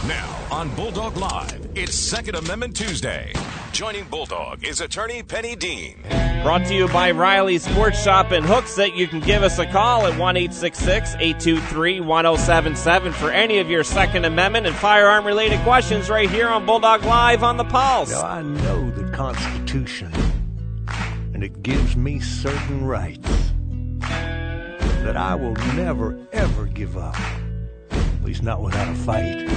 Now on Bulldog Live, it's Second Amendment Tuesday. Joining Bulldog is attorney Penny Dean. Brought to you by Riley Sports Shop in Hooksett. You can give us a call at 1-866-823-1077 for any of your Second Amendment and firearm-related questions right here on Bulldog Live on the Pulse. Now, I know the Constitution, and it gives me certain rights that I will never, ever give up, at least not without a fight.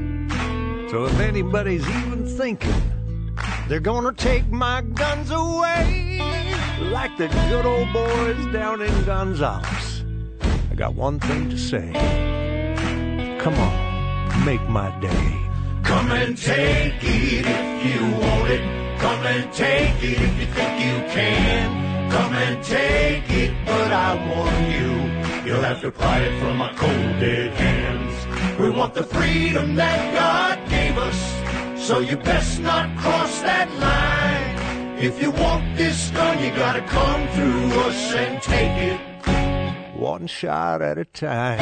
So if anybody's even thinking they're gonna take my guns away like the good old boys down in Gonzales, I got one thing to say. Come on, make my day. Come and take it if you want it. Come and take it if you think you can. Come and take it, but I warn you, you'll have to pry it from my cold dead hands. We want the freedom that God gave us, so you best not cross that line. If you want this gun, you gotta come through us and take it one shot at a time.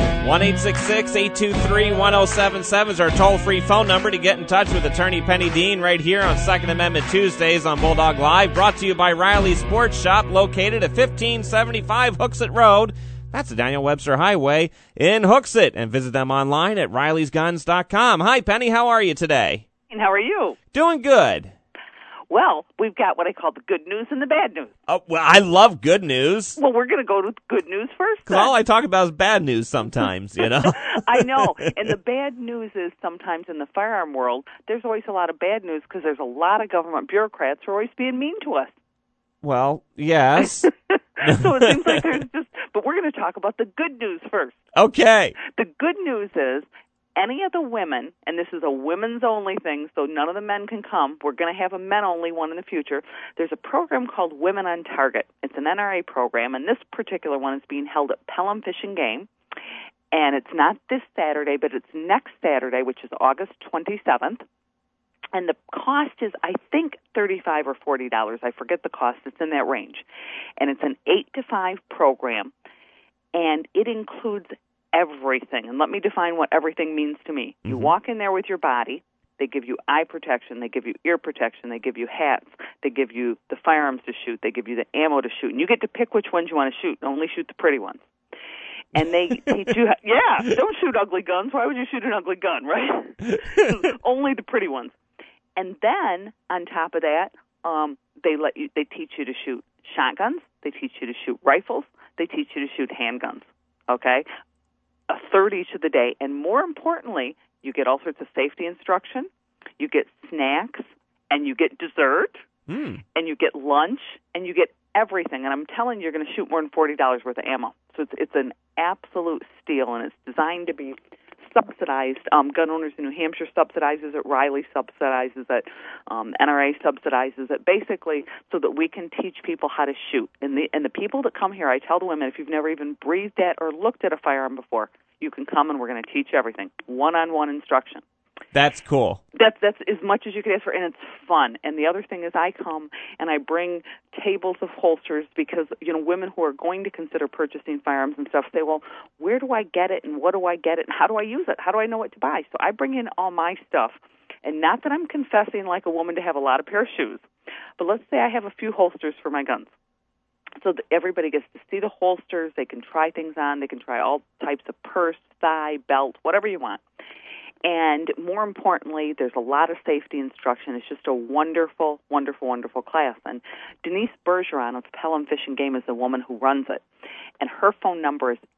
1-866-823-1077 is our toll-free phone number to get in touch with attorney Penny Dean right here on Second Amendment Tuesdays on Bulldog Live. Brought to you by Riley Sports Shop, located at 1575 Hooksett Road. That's the Daniel Webster Highway in Hooksett. And visit them online at rileysguns.com. Hi, Penny. How are you today? And how are you? Doing good. Well, we've got what I call the good news and the bad news. Oh, well, I love good news. Well, we're going to go to good news first. Because all I talk about is bad news sometimes, you know? I know. And the bad news is sometimes in the firearm world, there's always a lot of bad news because there's a lot of government bureaucrats who are always being mean to us. Well, yes. So it seems like there's just... But we're going to talk about the good news first. Okay. The good news is any of the women, and this is a women's only thing, so none of the men can come. We're going to have a men only one in the future. There's a program called Women on Target. It's an NRA program, and this particular one is being held at Pelham Fish and Game. And it's not this Saturday, but it's next Saturday, which is August 27th. And the cost is, I think, $35 or $40. I forget the cost. It's in that range. And it's an 8 to 5 program, and it includes everything. And let me define what everything means to me. You walk in there with your body. They give you eye protection. They give you ear protection. They give you hats. They give you the firearms to shoot. They give you the ammo to shoot. And you get to pick which ones you want to shoot. Only shoot the pretty ones. And they teach you, don't shoot ugly guns. Why would you shoot an ugly gun, right? Only the pretty ones. And then, on top of that, they teach you to shoot shotguns. They teach you to shoot rifles. They teach you to shoot handguns, okay? A third each of the day. And more importantly, you get all sorts of safety instruction. You get snacks, and you get dessert, and you get lunch, and you get everything. And I'm telling you, you're going to shoot more than $40 worth of ammo. So it's an absolute steal, and it's designed to be subsidized. Gun Owners in New Hampshire subsidizes it. Riley subsidizes it. NRA subsidizes it, basically so that we can teach people how to shoot. And the people that come here, I tell the women, if you've never even breathed at or looked at a firearm before, you can come and we're going to teach everything. One-on-one instruction. That's cool. That's as much as you could ask for, and it's fun. And the other thing is I come and I bring tables of holsters because, women who are going to consider purchasing firearms and stuff say, well, where do I get it and what do I get it and how do I use it? How do I know what to buy? So I bring in all my stuff. And not that I'm confessing like a woman to have a lot of pair of shoes, but let's say I have a few holsters for my guns. So that everybody gets to see the holsters. They can try things on. They can try all types of purse, thigh, belt, whatever you want. And more importantly, there's a lot of safety instruction. It's just a wonderful, wonderful, wonderful class. And Denise Bergeron of Pelham Fish and Game is the woman who runs it. And her phone number is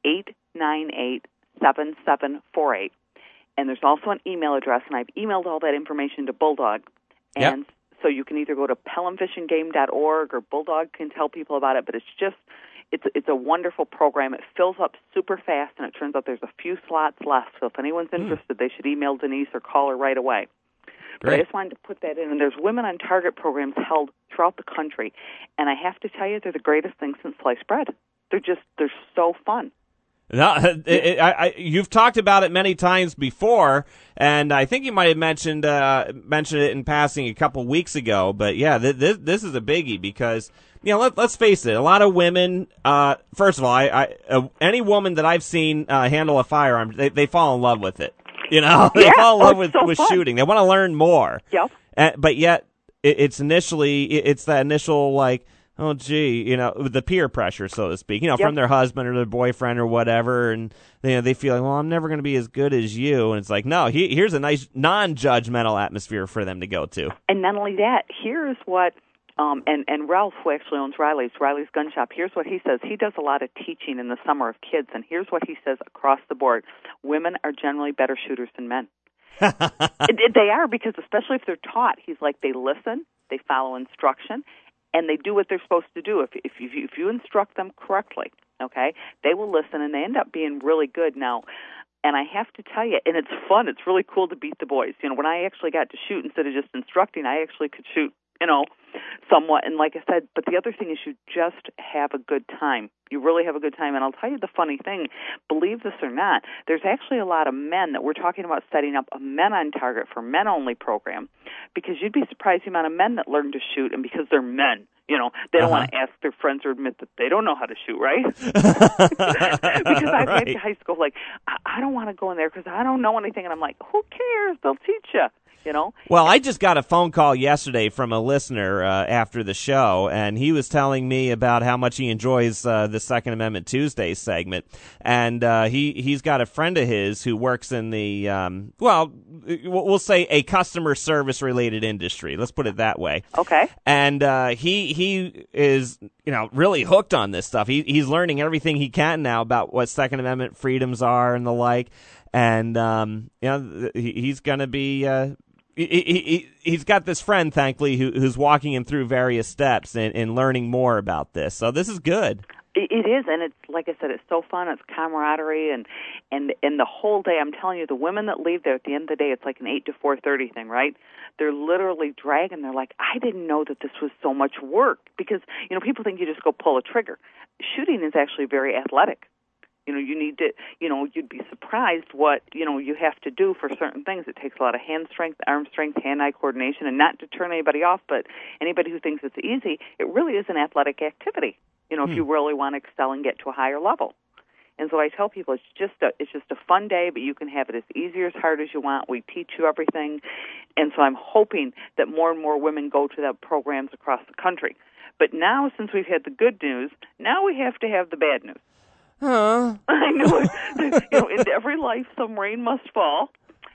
898-7748. And there's also an email address, and I've emailed all that information to Bulldog. And so you can either go to pelhamfishandgame.org or Bulldog can tell people about it, but it's just... It's a wonderful program. It fills up super fast, and it turns out there's a few slots left. So if anyone's interested, they should email Denise or call her right away. But I just wanted to put that in. And there's Women on Target programs held throughout the country. And I have to tell you, they're the greatest thing since sliced bread. They're so fun. No, you've talked about it many times before, and I think you might have mentioned it in passing a couple weeks ago. But yeah, this is a biggie because let's face it, a lot of women. First of all, any woman that I've seen handle a firearm, they fall in love with it. You know, they fall in love with so shooting. They want to learn more. Yep. But yet, it's that initial like, oh, gee, you know, the peer pressure, so to speak, you know, from their husband or their boyfriend or whatever, and they feel like, well, I'm never going to be as good as you, and it's like, no, here's a nice non-judgmental atmosphere for them to go to. And not only that, here's what, and Ralph, who actually owns Riley's Gun Shop, here's what he says. He does a lot of teaching in the summer of kids, and here's what he says across the board. Women are generally better shooters than men. They are, because especially if they're taught, he's like, they listen, they follow instruction, and they do what they're supposed to do. If you instruct them correctly, okay, they will listen, and they end up being really good. Now, and I have to tell you, and it's fun, it's really cool to beat the boys. You know, when I actually got to shoot, instead of just instructing, I actually could shoot, you know, somewhat. And like I said, but the other thing is you just have a good time. You really have a good time. And I'll tell you the funny thing, believe this or not, there's actually a lot of men that we're talking about setting up a Men on Target for men-only program, because you'd be surprised the amount of men that learn to shoot, and because they're men, you know, they don't want to ask their friends or admit that they don't know how to shoot, right? Because I've been to high school, like, I don't want to go in there because I don't know anything. And I'm like, who cares? They'll teach you. You know? Well, I just got a phone call yesterday from a listener after the show, and he was telling me about how much he enjoys the Second Amendment Tuesday segment. And he's got a friend of his who works in the, we'll say a customer service related industry. Let's put it that way. Okay. And he is, you know, really hooked on this stuff. He's learning everything he can now about what Second Amendment freedoms are and the like. And you know, he's going to be. He's got this friend, thankfully, who's walking him through various steps and learning more about this. So this is good. It is, and it's like I said, it's so fun. It's camaraderie, and the whole day. I'm telling you, the women that leave there at the end of the day, it's like an 8 to 4:30 thing, right? They're literally dragging. They're like, I didn't know that this was so much work, because you know, people think you just go pull a trigger. Shooting is actually very athletic. You know, you need to, you know, you'd be surprised what, you know, you have to do for certain things. It takes a lot of hand strength, arm strength, hand-eye coordination, and not to turn anybody off, but anybody who thinks it's easy, it really is an athletic activity, you know, if you really want to excel and get to a higher level. And so I tell people it's just a fun day, but you can have it as easy or as hard as you want. We teach you everything. And so I'm hoping that more and more women go to the programs across the country. But now, since we've had the good news, now we have to have the bad news. Huh? I know it. You know, in every life, some rain must fall.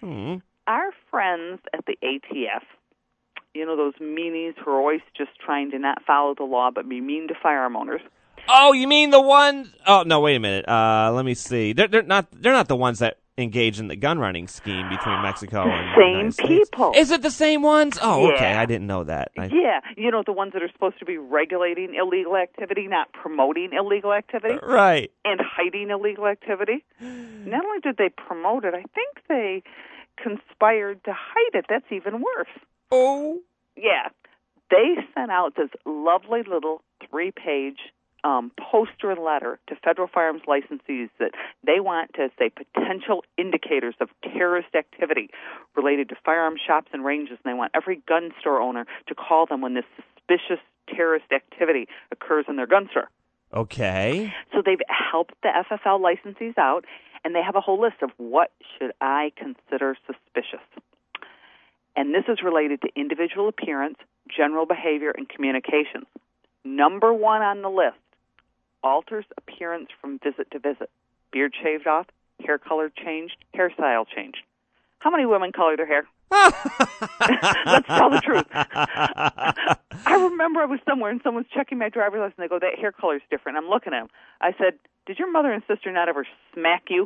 Our friends at the ATF, you know, those meanies who are always just trying to not follow the law but be mean to firearm owners. Oh, you mean the ones? Oh no, wait a minute. Let me see. They're not the ones that engage in the gun running scheme between Mexico and the United States. People. Is it the same ones? Oh, yeah. Okay. I didn't know that. Yeah, you know, the ones that are supposed to be regulating illegal activity, not promoting illegal activity. Right. And hiding illegal activity. Not only did they promote it, I think they conspired to hide it. That's even worse. Oh. Yeah. They sent out this lovely little 3-page poster letter to federal firearms licensees that they want to say potential indicators of terrorist activity related to firearm shops and ranges, and they want every gun store owner to call them when this suspicious terrorist activity occurs in their gun store. Okay. So they've helped the FFL licensees out, and they have a whole list of what should I consider suspicious. And this is related to individual appearance, general behavior, and communications. Number 1 on the list, alters appearance from visit to visit. Beard shaved off, hair color changed, hairstyle changed. How many women color their hair? Let's tell the truth. I remember I was somewhere and someone's checking my driver's license and they go, that hair color's different. I'm looking at them. I said, did your mother and sister not ever smack you?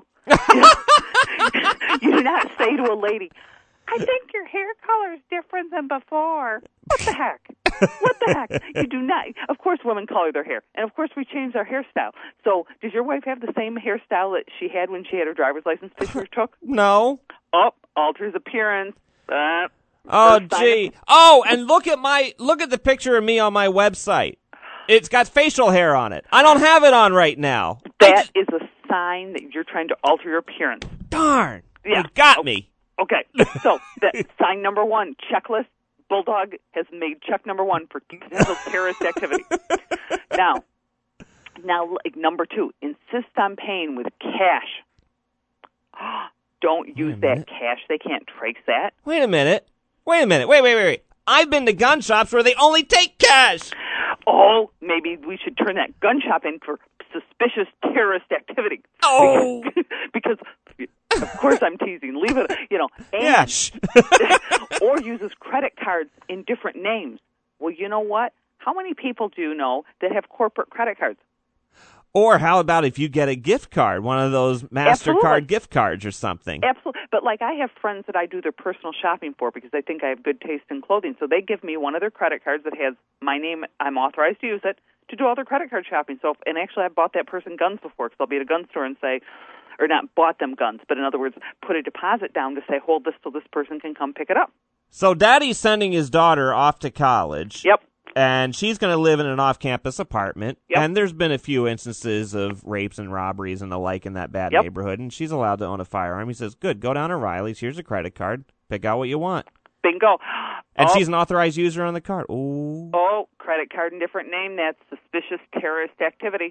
You do not say to a lady, I think your hair color is different than before. What the heck? What the heck? You do not. Of course, women color their hair. And, of course, we changed our hairstyle. So, does your wife have the same hairstyle that she had when she had her driver's license picture took? No. Oh, alters appearance. Oh, gee. Oh, and look at the picture of me on my website. It's got facial hair on it. I don't have it on right now. That is a sign that you're trying to alter your appearance. Darn. Yeah. You got me. Okay, so sign number 1, checklist. Bulldog has made check number 1 for potential terrorist activity. Now, like number 2, insist on paying with cash. Don't use that cash. They can't trace that. Wait a minute. Wait. I've been to gun shops where they only take cash. Oh, maybe we should turn that gun shop in for suspicious terrorist activity. Oh. Because of course I'm teasing. Leave it, And, yeah. Shh. or uses credit cards in different names. Well, you know what? How many people do you know that have corporate credit cards? Or how about if you get a gift card, one of those MasterCard Absolutely. gift cards or something? Absolutely. But I have friends that I do their personal shopping for because I think I have good taste in clothing. So they give me one of their credit cards that has my name. I'm authorized to use it to do all their credit card shopping. And actually I've bought that person guns before because I'll be at a gun store and say, or not bought them guns, but in other words, put a deposit down to say, hold this so this person can come pick it up. So Daddy's sending his daughter off to college. Yep. And she's going to live in an off-campus apartment. Yep. And there's been a few instances of rapes and robberies and the like in that bad Yep. neighborhood. And she's allowed to own a firearm. He says, good, go down to Riley's. Here's a credit card. Pick out what you want. Bingo. And she's an authorized user on the card. Ooh. Oh, credit card in different name. That's suspicious terrorist activity.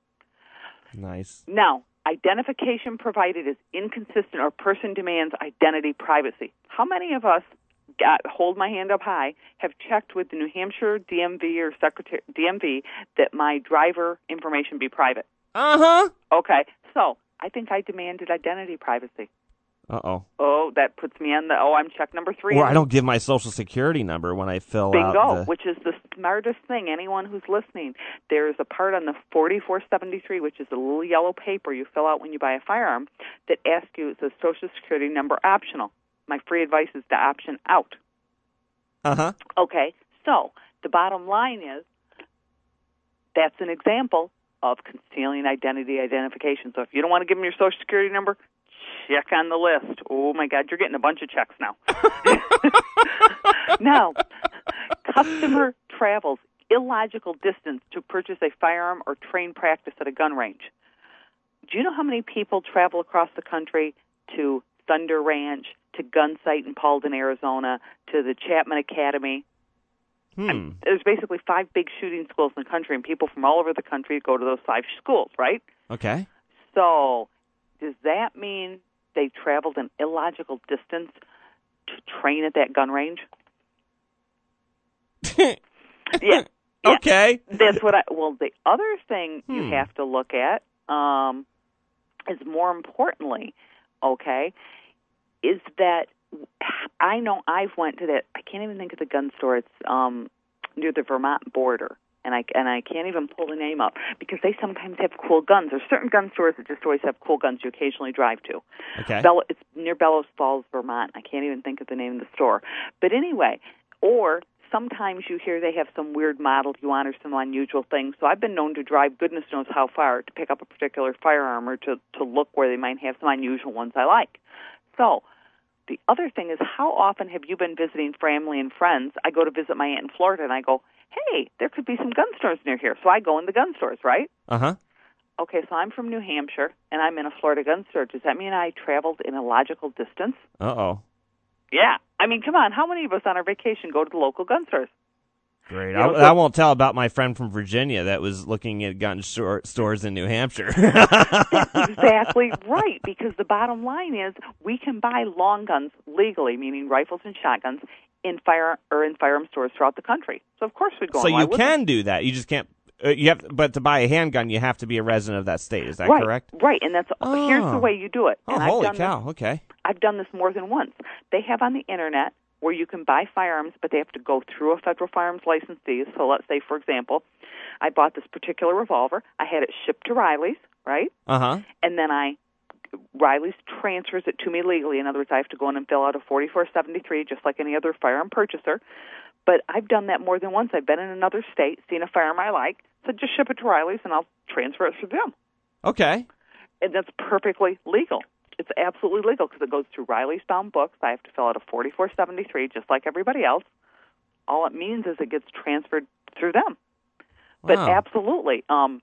Nice. Now, identification provided is inconsistent or person demands identity privacy. How many of us, hold my hand up high, have checked with the New Hampshire DMV or DMV that my driver information be private? Uh-huh. Okay, so I think I demanded identity privacy. Uh-oh. Oh, that puts me on I'm check number 3. Or I don't give my Social Security number when I fill Bingo, out which is the smartest thing. Anyone who's listening, there's a part on the 4473, which is a little yellow paper you fill out when you buy a firearm, that asks you, it says Social Security number optional. My free advice is to option out. Uh-huh. Okay, so the bottom line is that's an example of concealing identification. So if you don't want to give them your Social Security number, check on the list. Oh, my God, you're getting a bunch of checks now. Now, customer travels illogical distance to purchase a firearm or train practice at a gun range. Do you know how many people travel across the country to Thunder Ranch, to Gun Sight in Paulden, Arizona, to the Chapman Academy? There's basically 5 big shooting schools in the country, and people from all over the country go to those 5 schools, right? Okay. So does that mean they traveled an illogical distance to train at that gun range? Yeah. Okay. That's what the other thing you have to look at is more importantly, okay, is that I know I've went to that, I can't even think of the gun store. It's near the Vermont border. And I can't even pull the name up because they sometimes have cool guns. There's certain gun stores that just always have cool guns you occasionally drive to. Okay. It's near Bellows Falls, Vermont. I can't even think of the name of the store. But anyway, or sometimes you hear they have some weird model you want or some unusual things. So I've been known to drive goodness knows how far to pick up a particular firearm or to look where they might have some unusual ones I like. So the other thing is, how often have you been visiting family and friends? I go to visit my aunt in Florida, and I go, hey, there could be some gun stores near here. So I go in the gun stores, right? Uh-huh. Okay, so I'm from New Hampshire, and I'm in a Florida gun store. Does that mean I traveled in a logical distance? Uh-oh. Yeah. I mean, come on. How many of us on our vacation go to the local gun stores? Great. I won't tell about my friend from Virginia that was looking at gun stores in New Hampshire. That's exactly right, because the bottom line is we can buy long guns legally, meaning rifles and shotguns, in firearm stores throughout the country. So of course we'd go. So you can do that. You just can't. But to buy a handgun, you have to be a resident of that state. Is that correct? Right, and that's here's the way you do it. Oh, and holy cow! Okay. I've done this more than once. They have on the internet where you can buy firearms, but they have to go through a federal firearms licensee. So let's say, for example, I bought this particular revolver. I had it shipped to Riley's, right? Uh-huh. And then Riley's transfers it to me legally. In other words, I have to go in and fill out a 4473 just like any other firearm purchaser. But I've done that more than once. I've been in another state, seen a firearm I like, so just ship it to Riley's and I'll transfer it to them. Okay. And that's perfectly legal. It's absolutely legal because it goes through Riley's bound books. I have to fill out a 4473 just like everybody else. All it means is it gets transferred through them. Wow. But absolutely, I'm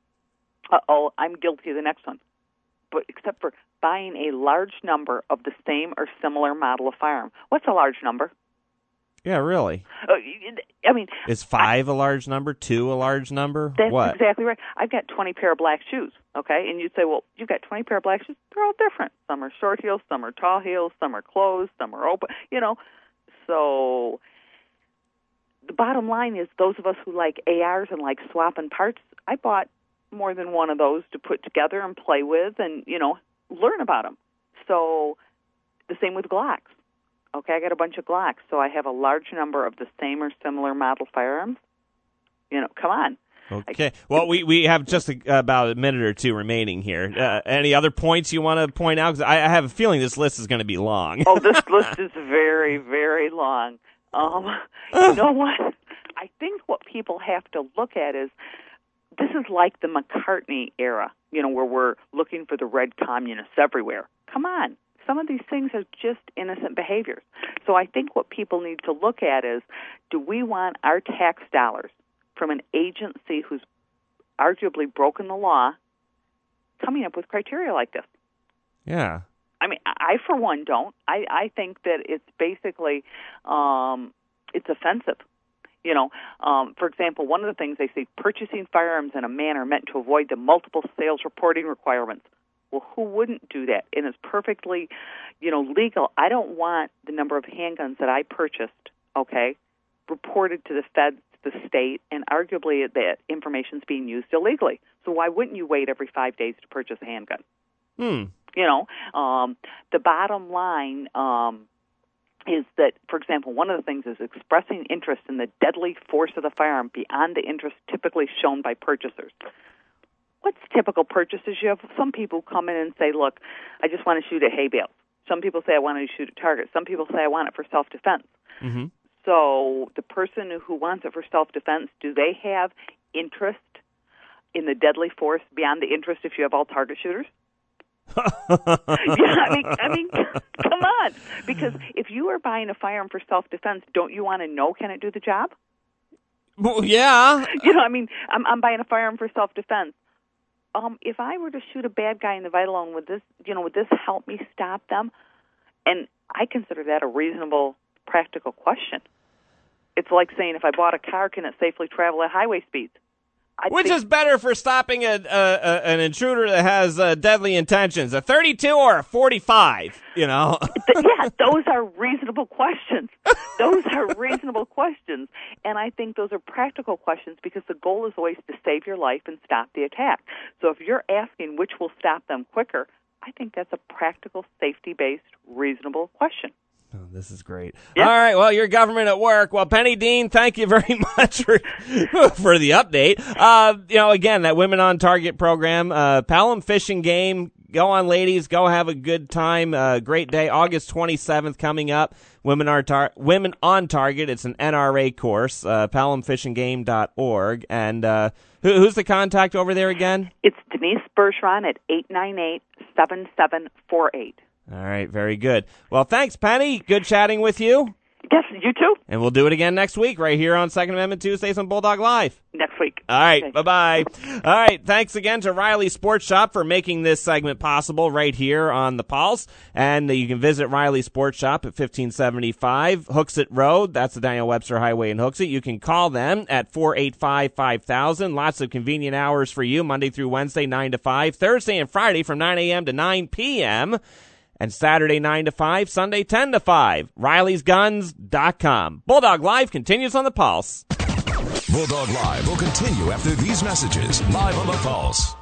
guilty of the next one. But except for buying a large number of the same or similar model of firearm. What's a large number? Yeah, really. I mean, is 5 a large number? 2 a large number? That's what? exactly right. I've got 20 pair of black shoes, okay? And you'd say, well, you've got 20 pair of black shoes. They're all different. Some are short heels, some are tall heels, some are closed, some are open, So the bottom line is those of us who like ARs and like swapping parts, I bought more than one of those to put together and play with and, learn about them. So the same with Glocks. Okay, I got a bunch of Glocks, so I have a large number of the same or similar model firearms. Come on. Okay. Well, we have just about a minute or two remaining here. Any other points you want to point out? Because I have a feeling this list is going to be long. Oh, this list is very, very long. You know what? I think what people have to look at is this is like the McCartney era, where we're looking for the red communists everywhere. Come on. Some of these things are just innocent behaviors. So I think what people need to look at is, do we want our tax dollars from an agency who's arguably broken the law coming up with criteria like this? Yeah. I mean, I for one don't. I think that it's basically, it's offensive. For example, one of the things they say, purchasing firearms in a manner meant to avoid the multiple sales reporting requirements. Well, who wouldn't do that? And it's perfectly, legal. I don't want the number of handguns that I purchased, reported to the feds, the state, and arguably that information's being used illegally. So why wouldn't you wait every 5 days to purchase a handgun? The bottom line is that, for example, one of the things is expressing interest in the deadly force of the firearm beyond the interest typically shown by purchasers. What's typical purchases? You have some people come in and say, look, I just want to shoot at hay bales. Some people say I want to shoot at targets. Some people say I want it for self-defense. Mm-hmm. So the person who wants it for self-defense, do they have interest in the deadly force beyond the interest if you have all target shooters? I mean, come on. Because if you are buying a firearm for self-defense, don't you want to know, can it do the job? Well, yeah. I'm buying a firearm for self-defense. If I were to shoot a bad guy in the Vital Zone, would this help me stop them? And I consider that a reasonable, practical question. It's like saying, if I bought a car, can it safely travel at highway speeds? Which is better for stopping an intruder that has deadly intentions, a 32 or a 45, Yeah, those are reasonable questions. Those are reasonable questions. And I think those are practical questions because the goal is always to save your life and stop the attack. So if you're asking which will stop them quicker, I think that's a practical, safety-based, reasonable question. Oh, this is great. Yep. All right, well, your government at work. Well, Penny Dean, thank you very much for the update. Again, that Women on Target program, Pelham Fishing Game. Go on, ladies. Go have a good time. Great day. August 27th coming up. Women on Target. It's an NRA course. PelhamFishingGame.org. And who's the contact over there again? It's Denise Bergeron at 898-7748. All right, very good. Well, thanks, Penny. Good chatting with you. Yes, you too. And we'll do it again next week right here on Second Amendment Tuesdays on Bulldog Live. Next week. All right, okay. Bye-bye. All right, thanks again to Riley Sports Shop for making this segment possible right here on The Pulse. And you can visit Riley Sports Shop at 1575 Hooksett Road. That's the Daniel Webster Highway in Hooksett. You can call them at 485-5000. Lots of convenient hours for you, Monday through Wednesday, 9 to 5. Thursday and Friday from 9 a.m. to 9 p.m., and Saturday 9 to 5, Sunday 10 to 5. Riley'sGuns.com. Bulldog Live continues on The Pulse. Bulldog Live will continue after these messages. Live on The Pulse.